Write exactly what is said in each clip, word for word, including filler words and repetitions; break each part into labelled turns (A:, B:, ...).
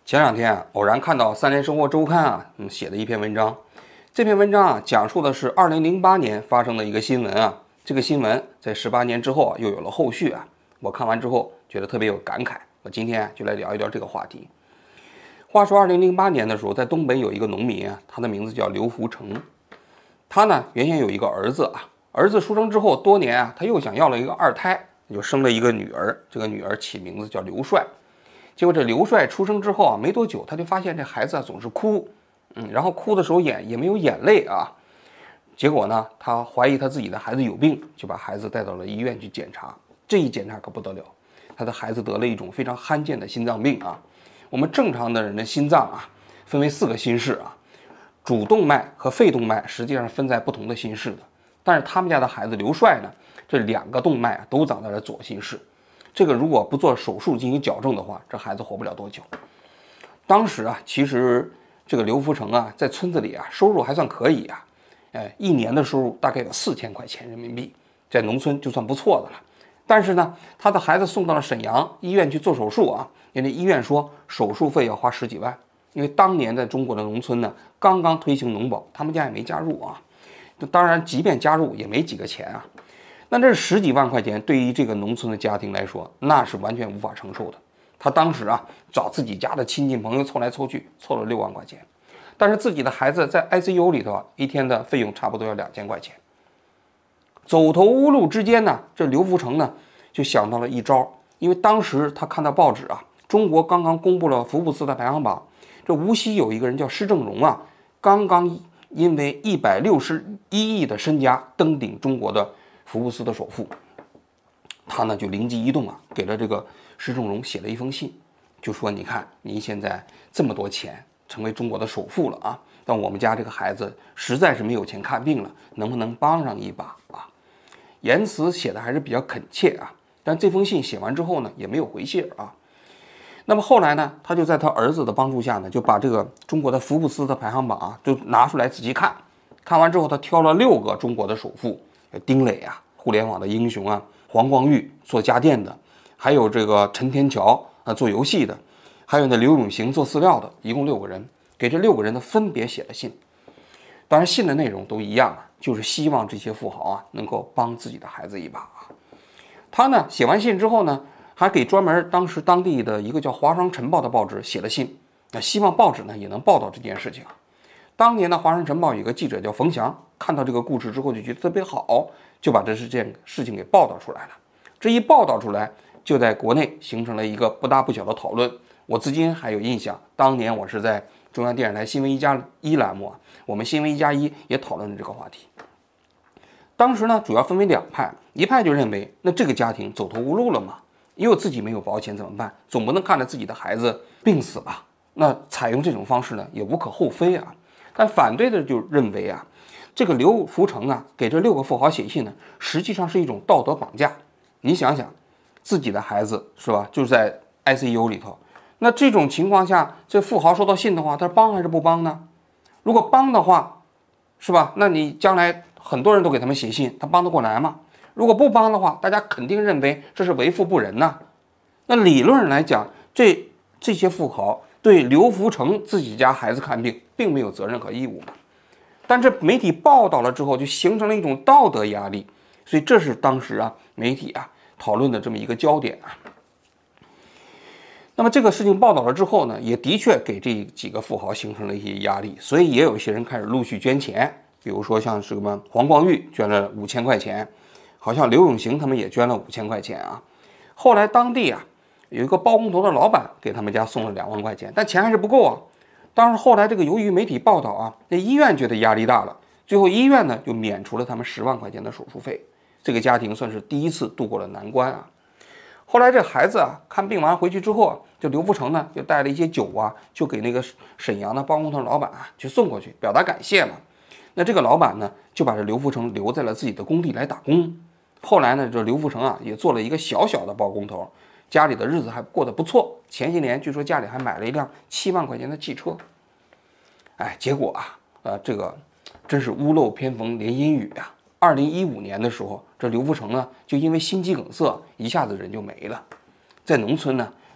A: 前两天啊，偶然看到《三联生活周刊》啊，嗯，写的一篇文章。这篇文章啊，讲述的是二零零八年发生的一个新闻啊。这个新闻在十八年之后啊，又有了后续啊。我看完之后觉得特别有感慨。我今天啊，就来聊一聊这个话题。话说二零零八年的时候，在东北有一个农民啊，他的名字叫刘福成。他呢，原先有一个儿子啊，儿子出生之后多年啊，他又想要了一个二胎，就生了一个女儿。这个女儿起名字叫刘帅。结果这刘帅出生之后啊，没多久他就发现这孩子啊总是哭，嗯，然后哭的时候眼也没有眼泪啊。结果呢，他怀疑他自己的孩子有病，就把孩子带到了医院去检查。这一检查可不得了，他的孩子得了一种非常罕见的心脏病啊。我们正常的人的心脏啊，分为四个心室啊，主动脉和肺动脉实际上分在不同的心室的。但是他们家的孩子刘帅呢，这两个动脉啊都长在了左心室。这个如果不做手术进行矫正的话，这孩子活不了多久。当时啊，其实这个刘福成啊，在村子里啊，收入还算可以啊，哎，一年的收入大概有四千块钱人民币，在农村就算不错的了。但是呢，他的孩子送到了沈阳医院去做手术啊，人家医院说手术费要花十几万，因为当年在中国的农村呢，刚刚推行农保，他们家也没加入啊。当然，即便加入也没几个钱啊。那这十几万块钱对于这个农村的家庭来说，那是完全无法承受的。他当时啊，找自己家的亲戚朋友凑来凑去，凑了六万块钱。但是自己的孩子在 I C U 里头，一天的费用差不多要两千块钱。走投无路之间呢，这刘福成呢就想到了一招，因为当时他看到报纸啊，中国刚刚公布了福布斯的排行榜，这无锡有一个人叫施正荣啊，刚刚因为一百六十一亿的身家登顶中国的福布斯的首富。他呢就灵机一动啊，给了这个施正荣写了一封信，就说你看您现在这么多钱，成为中国的首富了啊，但我们家这个孩子实在是没有钱看病了，能不能帮上一把啊？言辞写的还是比较恳切啊，但这封信写完之后呢，也没有回信啊。那么后来呢，他就在他儿子的帮助下呢，就把这个中国的福布斯的排行榜啊，就拿出来仔细看。看完之后，他挑了六个中国的首富，丁磊啊，互联网的英雄啊，黄光裕做家电的，还有这个陈天桥啊做游戏的，还有呢刘永行做饲料的，一共六个人，给这六个人呢分别写了信。当然信的内容都一样啊，就是希望这些富豪啊能够帮自己的孩子一把啊。他呢写完信之后呢，还给专门当时当地的一个叫《华商晨报》的报纸写了信，那希望报纸呢也能报道这件事情。当年的《华商晨报》有个记者叫冯翔，看到这个故事之后就觉得特别好，就把这件事情给报道出来了。这一报道出来，就在国内形成了一个不大不小的讨论。我至今还有印象，当年我是在中央电视台新闻一加一栏目啊，我们新闻一加一也讨论了这个话题。当时呢，主要分为两派，一派就认为，那这个家庭走投无路了嘛，因为自己没有保险怎么办？总不能看着自己的孩子病死吧？那采用这种方式呢，也无可厚非啊。但反对的就认为啊，这个刘福成啊，给这六个富豪写信呢，实际上是一种道德绑架。你想想，自己的孩子是吧，就是在 I C U 里头，那这种情况下，这富豪收到信的话，他帮还是不帮呢？如果帮的话，是吧？那你将来很多人都给他们写信，他帮得过来吗？如果不帮的话，大家肯定认为这是为富不仁呐。那理论上来讲，这这些富豪对刘福成自己家孩子看病并没有责任和义务嘛。但这媒体报道了之后，就形成了一种道德压力，所以这是当时啊媒体啊讨论的这么一个焦点啊。那么这个事情报道了之后呢，也的确给这几个富豪形成了一些压力，所以也有一些人开始陆续捐钱，比如说像什么黄光裕捐了五千块钱，好像刘永行他们也捐了五千块钱啊。后来当地啊有一个包工头的老板给他们家送了两万块钱，但钱还是不够啊。当然后来这个由于媒体报道啊，那医院觉得压力大了，最后医院呢就免除了他们十万块钱的手术费，这个家庭算是第一次度过了难关啊。后来这孩子啊看病完回去之后啊，就刘福成呢就带了一些酒啊，就给那个沈阳的包工头老板啊去送过去，表达感谢嘛。那这个老板呢就把这刘福成留在了自己的工地来打工。后来呢，这刘福成啊也做了一个小小的包工头，家里的日子还过得不错。前些年据说家里还买了一辆七万块钱的汽车。哎，结果啊，呃，这个真是屋漏偏逢连阴雨啊。二零一五年的时候，这刘福成呢就因为心肌梗塞，一下子人就没了。在农村呢，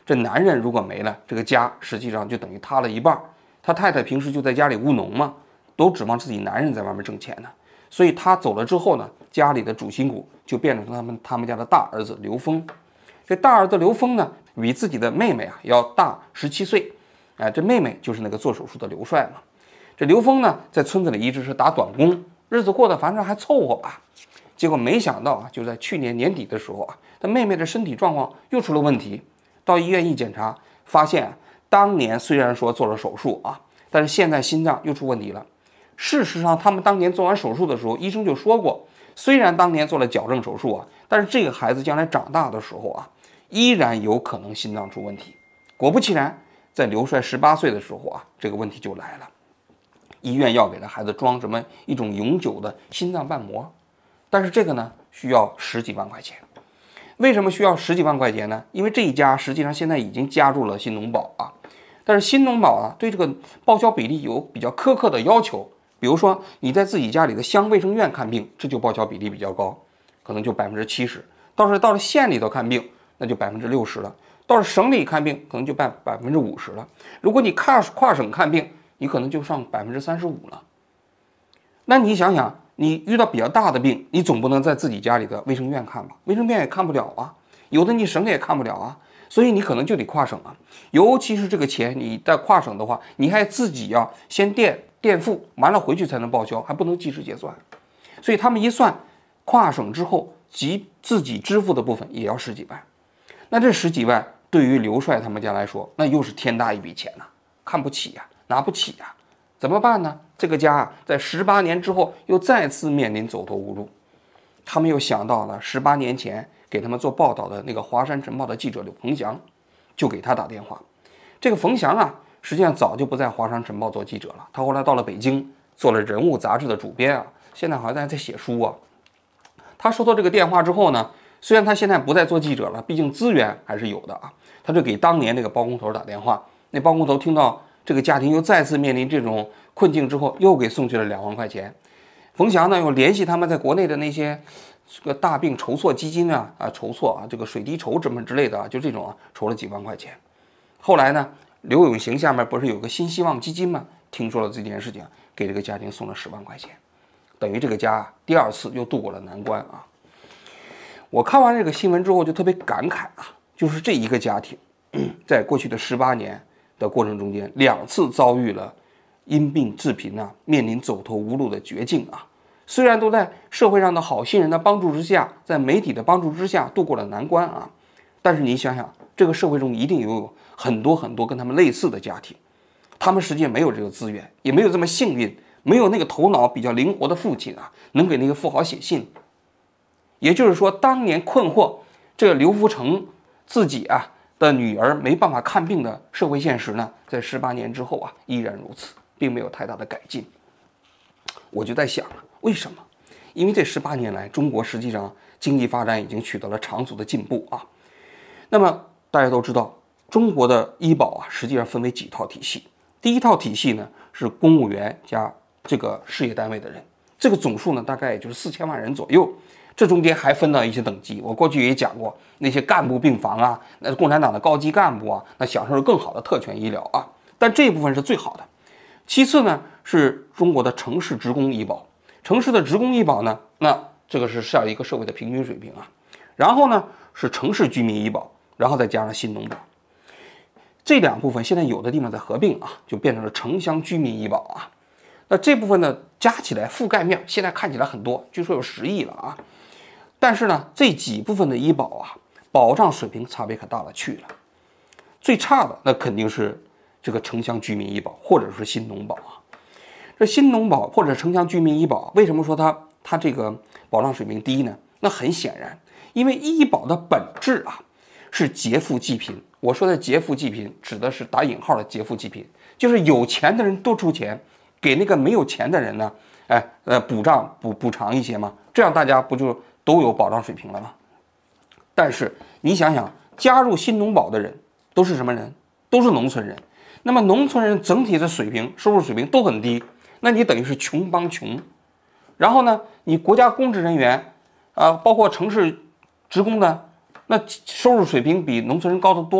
A: 这男人如果没了，这个家实际上就等于塌了一半。他太太平时就在家里务农嘛，都指望自己男人在外面挣钱呢。所以他走了之后呢，家里的主心骨就变成他们他们家的大儿子刘峰。这大儿子刘峰呢，比自己的妹妹啊要大十七岁。哎，这妹妹就是那个做手术的刘帅嘛。这刘峰呢，在村子里一直是打短工，日子过得反正还凑合吧。结果没想到啊，就在去年年底的时候啊，他妹妹的身体状况又出了问题。到医院一检查，发现啊，当年虽然说做了手术啊，但是现在心脏又出问题了。事实上，他们当年做完手术的时候，医生就说过，虽然当年做了矫正手术啊，但是这个孩子将来长大的时候啊，依然有可能心脏出问题。果不其然，在刘帅十八岁的时候啊，这个问题就来了。医院要给他孩子装什么一种永久的心脏瓣膜，但是这个呢需要十几万块钱。为什么需要十几万块钱呢？因为这一家实际上现在已经加入了新农保啊，但是新农保啊对这个报销比例有比较苛刻的要求。比如说你在自己家里的乡卫生院看病，这就报销比例比较高，可能就百分之七十。倒是到了县里头看病，那就百分之六十了。到了省里看病，可能就百百分之五十了。如果你跨跨省看病，你可能就上百分之三十五了。那你想想，你遇到比较大的病，你总不能在自己家里的卫生院看吧？卫生院也看不了啊，有的你省也看不了啊，所以你可能就得跨省啊。尤其是这个钱，你在跨省的话，你还自己要先垫垫付，完了回去才能报销，还不能即时结算。所以他们一算，跨省之后及自己支付的部分也要十几万。那这十几万对于刘帅他们家来说，那又是天大一笔钱呐、啊，看不起呀、啊。拿不起呀、啊，怎么办呢？这个家啊，在十八年之后又再次面临走投无路。他们又想到了十八年前给他们做报道的那个华山晨报的记者刘鹏翔，就给他打电话。这个冯翔啊，实际上早就不在华山晨报做记者了，他后来到了北京，做了人物杂志的主编啊，现在好像在写书啊。他收到这个电话之后呢，虽然他现在不再做记者了，毕竟资源还是有的啊，他就给当年那个包工头打电话。那包工头听到这个家庭又再次面临这种困境之后，又给送去了两万块钱。冯翔呢又联系他们在国内的那些这个大病筹措基金啊啊筹措啊这个水滴筹什么之类的啊，就这种啊筹了几万块钱。后来呢，刘永行下面不是有个新希望基金吗？听说了这件事情，给这个家庭送了十万块钱，等于这个家啊第二次又渡过了难关啊。我看完这个新闻之后就特别感慨啊，就是这一个家庭在过去的十八年的过程中间，两次遭遇了因病致贫啊，面临走投无路的绝境啊。虽然都在社会上的好心人的帮助之下，在媒体的帮助之下度过了难关啊，但是你想想，这个社会中一定有很多很多跟他们类似的家庭，他们实际上没有这个资源，也没有这么幸运，没有那个头脑比较灵活的父亲啊，能给那个富豪写信。也就是说，当年困惑这个刘福成自己啊的女儿没办法看病的社会现实呢，在十八年之后啊，依然如此，并没有太大的改进。我就在想啊，为什么？因为这十八年来，中国实际上经济发展已经取得了长足的进步啊。那么大家都知道，中国的医保啊，实际上分为几套体系。第一套体系呢，是公务员加这个事业单位的人，这个总数呢，大概也就是四千万人左右。这中间还分到一些等级，我过去也讲过，那些干部病房啊，那共产党的高级干部啊，那享受了更好的特权医疗啊。但这一部分是最好的。其次呢，是中国的城市职工医保，城市的职工医保呢，那这个是是一个社会的平均水平啊。然后呢，是城市居民医保，然后再加上新农保。这两部分现在有的地方在合并啊，就变成了城乡居民医保啊。那这部分呢，加起来覆盖面现在看起来很多，据说有十亿了啊。但是呢，这几部分的医保啊，保障水平差别可大了去了。最差的那肯定是这个城乡居民医保，或者是新农保啊。这新农保或者城乡居民医保，为什么说它它这个保障水平低呢？那很显然，因为医保的本质啊是劫富济贫。我说的劫富济贫，指的是打引号的劫富济贫，就是有钱的人多出钱，给那个没有钱的人呢，哎呃补账补补偿一些嘛，这样大家不就都有保障水平了吗？但是你想想，加入新农保的人都是什么人？都是农村人。那么农村人整体的水平、收入水平都很低，那你等于是穷帮穷。然后呢，你国家公职人员啊、呃，包括城市职工的，那收入水平比农村人高得多了。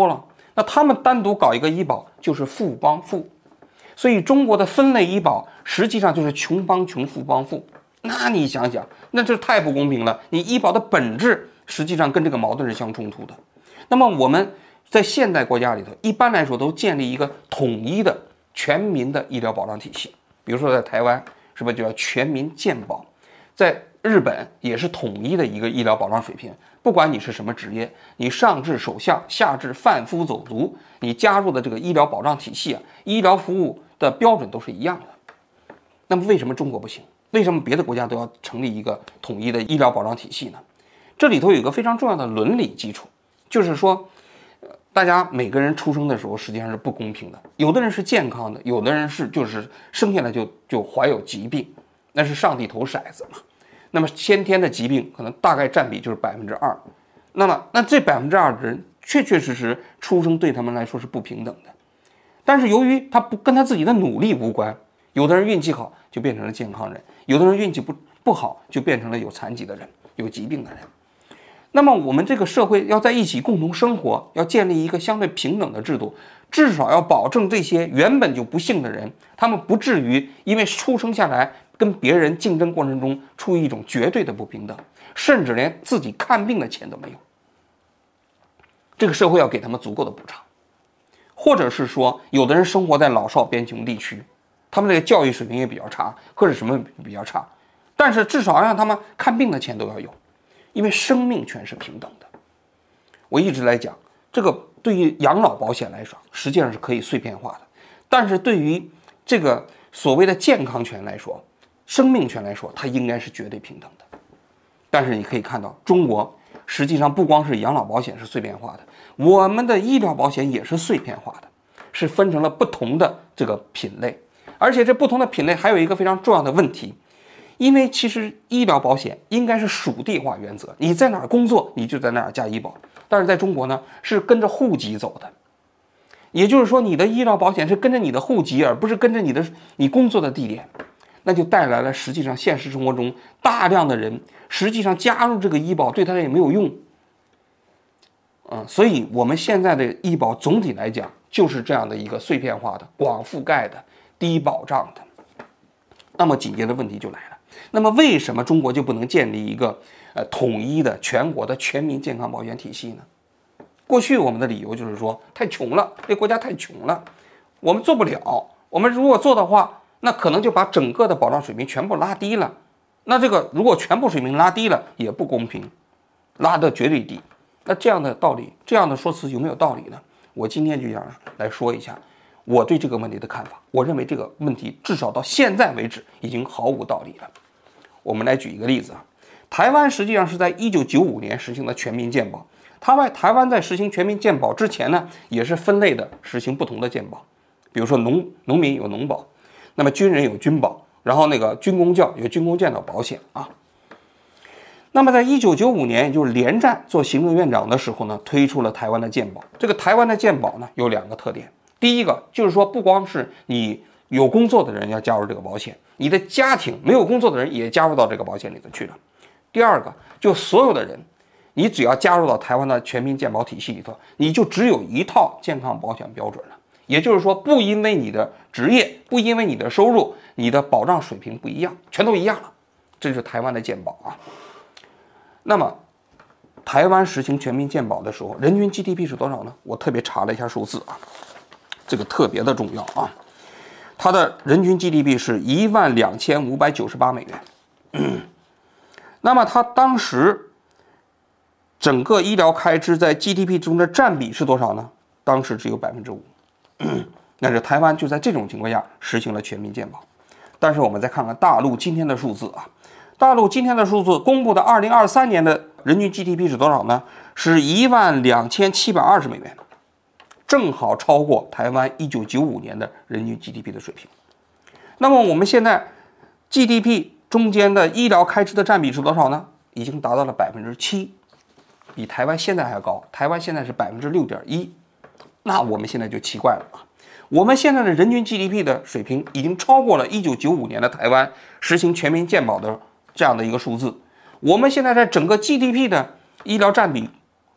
A: 那他们单独搞一个医保就是富帮富，所以中国的分类医保实际上就是穷帮穷，富帮富。那你想想，那这太不公平了。你医保的本质实际上跟这个矛盾是相冲突的。那么我们在现代国家里头，一般来说都建立一个统一的全民的医疗保障体系。比如说在台湾，是不是就叫全民健保？在日本也是统一的一个医疗保障水平，不管你是什么职业，你上至首相，下至贩夫走卒，你加入的这个医疗保障体系啊，医疗服务的标准都是一样的。那么为什么中国不行？为什么别的国家都要成立一个统一的医疗保障体系呢？这里头有一个非常重要的伦理基础，就是说，大家每个人出生的时候实际上是不公平的，有的人是健康的，有的人是就是生下来就就怀有疾病，那是上帝投骰子嘛。那么先天的疾病可能大概占比就是百分之二，那么那这百分之二的人确确实实出生对他们来说是不平等的，但是由于他不跟他自己的努力无关，有的人运气好就变成了健康人，有的人运气不不好就变成了有残疾的人，有疾病的人。那么我们这个社会要在一起共同生活，要建立一个相对平等的制度，至少要保证这些原本就不幸的人，他们不至于因为出生下来跟别人竞争过程中处于一种绝对的不平等，甚至连自己看病的钱都没有。这个社会要给他们足够的补偿，或者是说，有的人生活在老少边穷地区，他们这个教育水平也比较差，或者什么比较差，但是至少让他们看病的钱都要有，因为生命权是平等的。我一直来讲，这个对于养老保险来说，实际上是可以碎片化的，但是对于这个所谓的健康权来说，生命权来说，它应该是绝对平等的。但是你可以看到，中国实际上不光是养老保险是碎片化的，我们的医疗保险也是碎片化的，是分成了不同的这个品类。而且这不同的品类还有一个非常重要的问题，因为其实医疗保险应该是属地化原则，你在哪儿工作你就在哪儿加医保，但是在中国呢是跟着户籍走的，也就是说你的医疗保险是跟着你的户籍，而不是跟着你的你工作的地点，那就带来了实际上现实生活中大量的人实际上加入这个医保对他也没有用，嗯，所以我们现在的医保总体来讲就是这样的一个碎片化的、广覆盖的、低保障的。那么紧接着问题就来了，那么为什么中国就不能建立一个呃统一的全国的全民健康保险体系呢？过去我们的理由就是说太穷了，这国家太穷了，我们做不了。我们如果做的话，那可能就把整个的保障水平全部拉低了。那这个如果全部水平拉低了，也不公平，拉得绝对低。那这样的道理，这样的说辞有没有道理呢？我今天就想来说一下我对这个问题的看法。我认为这个问题至少到现在为止已经毫无道理了。我们来举一个例子啊，台湾实际上是在一九九五年实行的全民健保。台湾台湾在实行全民健保之前呢，也是分类的实行不同的健保，比如说农农民有农保，那么军人有军保，然后那个军公教有军公教的保险啊。那么在一九九五年，也就是连战做行政院长的时候呢，推出了台湾的健保。这个台湾的健保呢有两个特点，第一个就是说，不光是你有工作的人要加入这个保险，你的家庭没有工作的人也加入到这个保险里头去了。第二个，就所有的人，你只要加入到台湾的全民健保体系里头，你就只有一套健康保险标准了。也就是说，不因为你的职业，不因为你的收入，你的保障水平不一样，全都一样了。这是台湾的健保啊。那么，台湾实行全民健保的时候，人均 G D P 是多少呢？我特别查了一下数字啊，这个特别的重要啊。它的人均 G D P 是一万两千五百九十八美元。嗯，那么它当时整个医疗开支在 G D P 中的占比是多少呢？当时只有百分之五。但是台湾就在这种情况下实行了全民健保。但是我们再看看大陆今天的数字啊，大陆今天的数字公布的二零二三年的人均 G D P 是多少呢？是一万两千七百二十美元，正好超过台湾一九九五年的人均 G D P 的水平。那么我们现在 G D P 中间的医疗开支的占比是多少呢？已经达到了百分之七，比台湾现在还高。台湾现在是百分之六点一。那我们现在就奇怪了啊！我们现在的人均 G D P 的水平已经超过了一九九五年的台湾实行全民健保的这样的一个数字。我们现在在整个 G D P 的医疗占比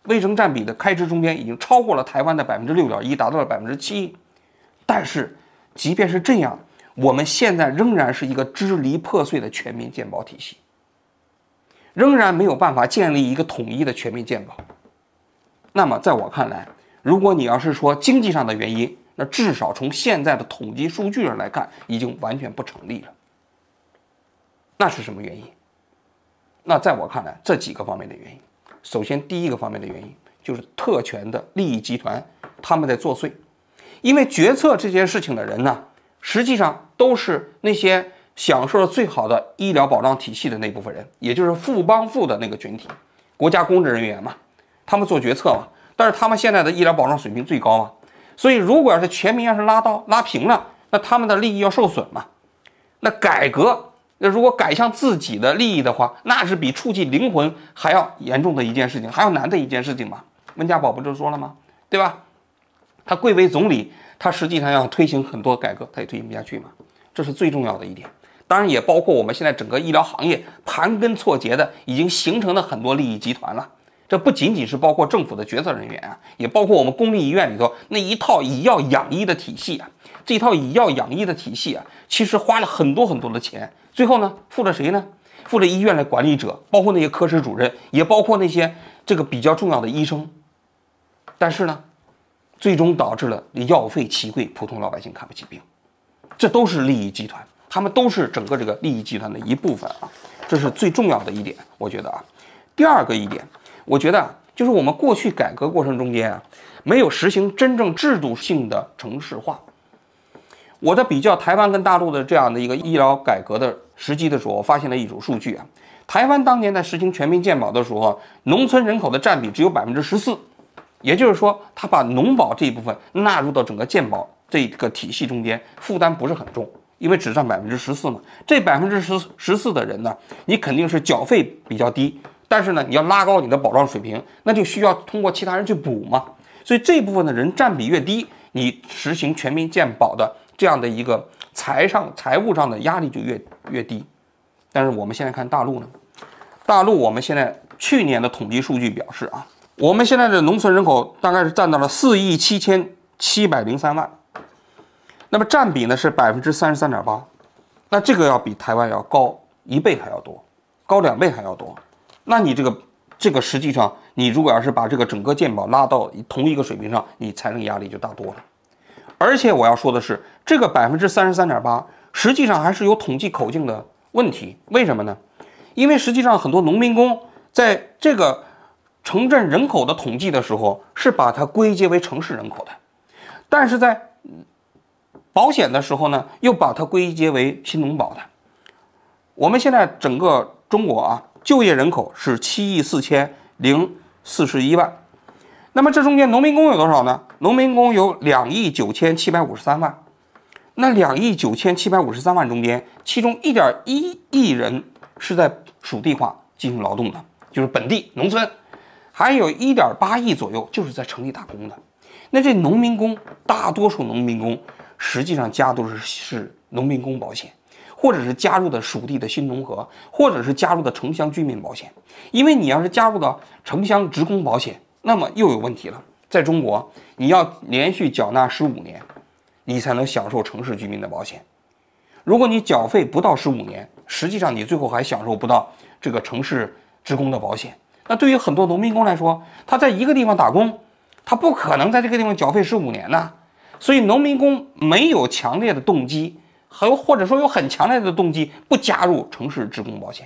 A: 卫生占比的开支中间已经超过了台湾的百分之六点一，达到了百分之七。但是，即便是这样，我们现在仍然是一个支离破碎的全民健保体系，仍然没有办法建立一个统一的全民健保。那么，在我看来，如果你要是说经济上的原因，那至少从现在的统计数据上来看，已经完全不成立了。那是什么原因？那在我看来，这几个方面的原因。首先，第一个方面的原因就是特权的利益集团他们在作祟，因为决策这件事情的人呢，实际上都是那些享受了最好的医疗保障体系的那部分人，也就是富帮富的那个群体，国家公职人员嘛，他们做决策嘛，但是他们现在的医疗保障水平最高嘛，所以如果要是全民要是拉到拉平了，那他们的利益要受损嘛，那改革。那如果改向自己的利益的话，那是比触及灵魂还要严重的一件事情，还要难的一件事情嘛。温家宝不就说了吗？对吧？他贵为总理，他实际上要推行很多改革，他也推行不下去嘛。这是最重要的一点。当然也包括我们现在整个医疗行业盘根错节的，已经形成了很多利益集团了。这不仅仅是包括政府的决策人员啊，也包括我们公立医院里头那一套以药养医的体系啊。这一套以药养医的体系啊，其实花了很多很多的钱，最后呢，付了谁呢？付了医院的管理者，包括那些科室主任，也包括那些这个比较重要的医生。但是呢，最终导致了药费奇贵，普通老百姓看不起病。这都是利益集团，他们都是整个这个利益集团的一部分啊，这是最重要的一点，我觉得啊。第二个一点，我觉得啊，就是我们过去改革过程中间啊，没有实行真正制度性的城市化。我在比较台湾跟大陆的这样的一个医疗改革的时机的时候，我发现了一组数据啊。台湾当年在实行全民健保的时候，农村人口的占比只有百分之十四，也就是说，他把农保这一部分纳入到整个健保这个体系中间，负担不是很重，因为只占百分之十四嘛。这百分之十十四的人呢，你肯定是缴费比较低，但是呢，你要拉高你的保障水平，那就需要通过其他人去补嘛。所以这部分的人占比越低，你实行全民健保的这样的一个财上财务上的压力就越越低。但是我们现在看大陆呢，大陆我们现在去年的统计数据表示啊，我们现在的农村人口大概是占到了四亿七千七百零三万，那么占比呢是百分之三十三点八，那这个要比台湾要高一倍还要多，高两倍还要多。那你这个这个实际上，你如果要是把这个整个健保拉到同一个水平上，你财政压力就大多了。而且我要说的是，这个百分之三十三点八，实际上还是有统计口径的问题。为什么呢？因为实际上很多农民工在这个城镇人口的统计的时候，是把它归结为城市人口的，但是在保险的时候呢，又把它归结为新农保的。我们现在整个中国啊，就业人口是七亿四千零四十一万。那么这中间农民工有多少呢？农民工有两亿九千七百五十三万。那两亿九千七百五十三万中间，其中一点一亿人是在属地化进行劳动的，就是本地农村，还有一点八亿左右就是在城里打工的。那这农民工，大多数农民工实际上加都是是农民工保险，或者是加入的属地的新农合，或者是加入的城乡居民保险。因为你要是加入到城乡职工保险，那么又有问题了。在中国，你要连续缴纳十五年，你才能享受城市居民的保险。如果你缴费不到十五年，实际上你最后还享受不到这个城市职工的保险。那对于很多农民工来说，他在一个地方打工，他不可能在这个地方缴费十五年呢。所以农民工没有强烈的动机，还有或者说有很强烈的动机不加入城市职工保险，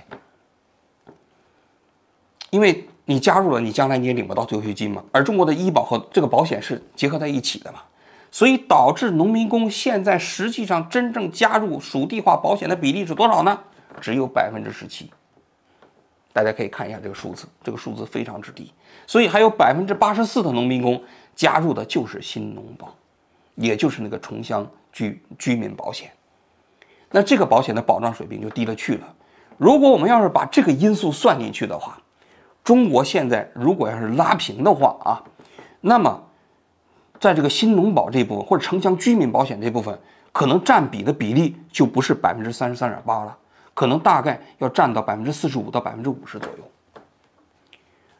A: 因为你加入了，你将来你也领不到退休金嘛。而中国的医保和这个保险是结合在一起的嘛，所以导致农民工现在实际上真正加入属地化保险的比例是多少呢？只有百分之十七。大家可以看一下这个数字，这个数字非常之低。所以还有百分之八十四的农民工加入的就是新农保，也就是那个城乡居居民保险。那这个保险的保障水平就低了去了。如果我们要是把这个因素算进去的话，中国现在如果要是拉平的话啊，那么在这个新农保这部分或者城乡居民保险这部分，可能占比的比例就不是百分之三十三点八了，可能大概要占到百分之四十五到百分之五十左右。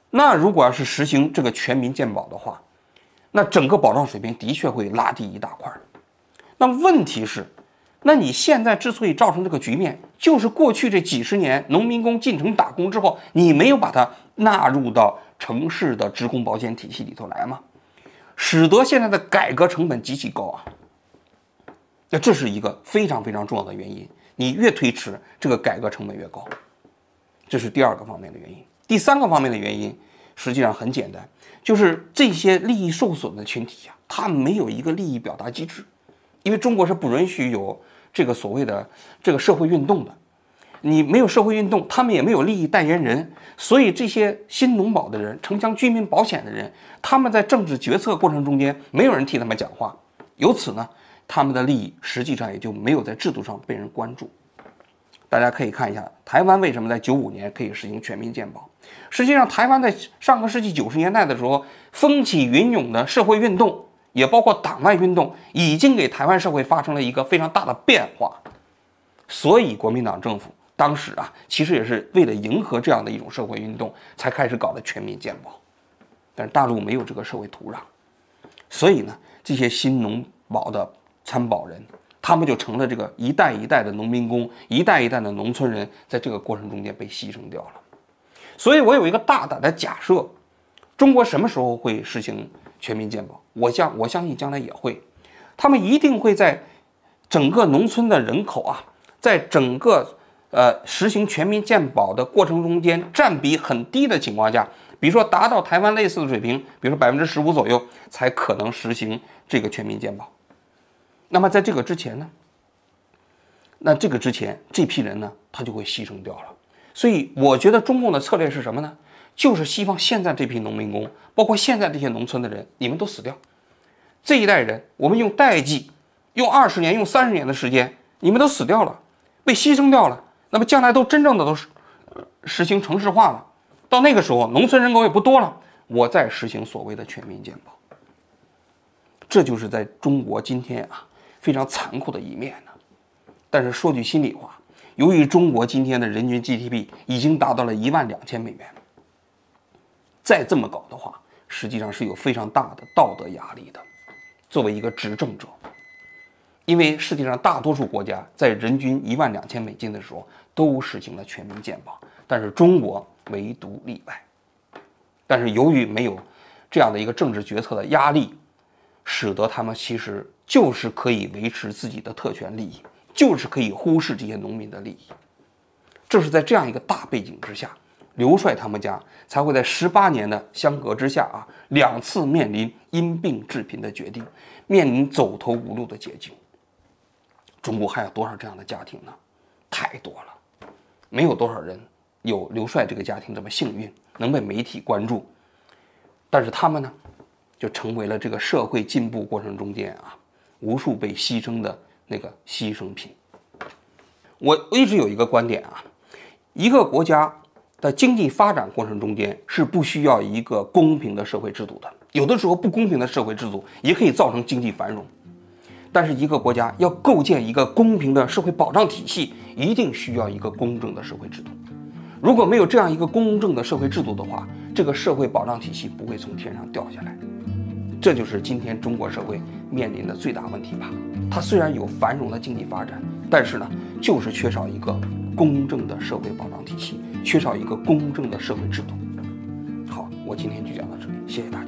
A: 那如果要是实行这个全民健保的话，那整个保障水平的确会拉低一大块。那问题是，那你现在之所以造成这个局面，就是过去这几十年农民工进城打工之后，你没有把它纳入到城市的职工保险体系里头来吗？使得现在的改革成本极其高啊。那这是一个非常非常重要的原因，你越推迟，这个改革成本越高，这是第二个方面的原因。第三个方面的原因实际上很简单，就是这些利益受损的群体啊，他没有一个利益表达机制，因为中国是不允许有这个所谓的这个社会运动的，你没有社会运动，他们也没有利益代言人，所以这些新农保的人、城乡居民保险的人，他们在政治决策过程中间，没有人替他们讲话，由此呢，他们的利益实际上也就没有在制度上被人关注。大家可以看一下，台湾为什么在九五年可以实行全民健保？实际上，台湾在上个世纪九十年代的时候，风起云涌的社会运动，也包括党外运动，已经给台湾社会发生了一个非常大的变化。所以，国民党政府当时啊，其实也是为了迎合这样的一种社会运动，才开始搞的全民健保。但是大陆没有这个社会土壤，所以呢，这些新农保的参保人，他们就成了这个一代一代的农民工，一代一代的农村人，在这个过程中间被牺牲掉了。所以我有一个大胆的假设，中国什么时候会实行全民健保？我相我相信将来也会，他们一定会在整个农村的人口啊，在整个呃实行全民健保的过程中间占比很低的情况下，比如说达到台湾类似的水平，比如说百分之十五左右，才可能实行这个全民健保。那么在这个之前呢，那这个之前这批人呢，他就会牺牲掉了。所以我觉得中共的策略是什么呢？就是希望现在这批农民工，包括现在这些农村的人，你们都死掉。这一代人，我们用代际，用二十年、用三十年的时间，你们都死掉了，被牺牲掉了。那么将来都真正的都实行城市化了，到那个时候，农村人口也不多了，我再实行所谓的全民健保。这就是在中国今天啊非常残酷的一面呢。但是说句心里话，由于中国今天的人均 G D P 已经达到了一万两千美元，再这么搞的话，实际上是有非常大的道德压力的。作为一个执政者，因为世界上大多数国家在人均一万两千美金的时候都实行了全民健保，但是中国唯独例外。但是由于没有这样的一个政治决策的压力，使得他们其实就是可以维持自己的特权利益，就是可以忽视这些农民的利益。这是在这样一个大背景之下，刘帅他们家才会在十八年的相隔之下啊，两次面临因病致贫的决定，面临走投无路的捷径。中国还有多少这样的家庭呢？太多了，没有多少人有刘帅这个家庭这么幸运，能被媒体关注。但是他们呢，就成为了这个社会进步过程中间啊，无数被牺牲的那个牺牲品。我一直有一个观点啊，一个国家的经济发展过程中间是不需要一个公平的社会制度的，有的时候不公平的社会制度也可以造成经济繁荣。但是一个国家要构建一个公平的社会保障体系，一定需要一个公正的社会制度。如果没有这样一个公正的社会制度的话，这个社会保障体系不会从天上掉下来。这就是今天中国社会面临的最大问题吧。它虽然有繁荣的经济发展，但是呢，就是缺少一个公正的社会保障体系，缺少一个公正的社会制度。好，我今天就讲到这里，谢谢大家。